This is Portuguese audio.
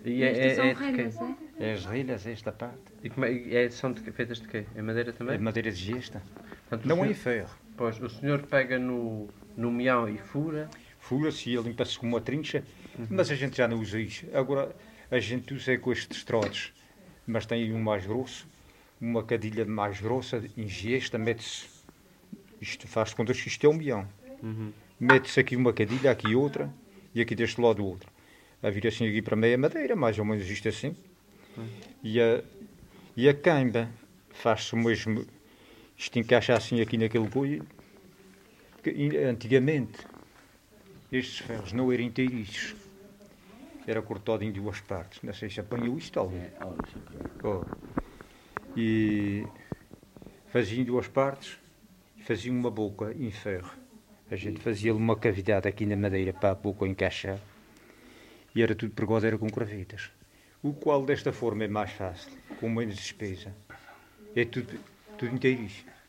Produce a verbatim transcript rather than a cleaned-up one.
E é, Isto é, são é de quê? relhas, é? É as relhas, esta parte. E como é, e é, são de, quê? Feitas de quê? Em madeira É também? madeira de gesta. Portanto, o Não é em senhor, ferro. pois, o senhor pega no, no meão e fura. Fura-se e limpa-se com uma trincha, mas a gente já não usa isso. Agora, a gente usa é com estes trotes, mas tem um mais grosso, uma cadilha mais grossa, em gesta, mete-se, isto faz de conta que isto é um meão. Uhum. Mete-se aqui uma cadilha, aqui outra, e aqui deste lado outra. A vir assim aqui para meia madeira, mais ou menos isto assim. E a, e a cãibra faz-se o mesmo, isto encaixa assim aqui naquele coio, que antigamente estes ferros não eram inteiriços. Era cortado em duas partes. Não sei se apanhou isto algum. Oh. E fazia em duas partes, fazia uma boca em ferro. A gente fazia-lhe uma cavidade aqui na madeira para a boca encaixar. E era tudo pregado, era com cravetas. O qual desta forma é mais fácil, com menos despesa. É tudo, tudo inteiriço.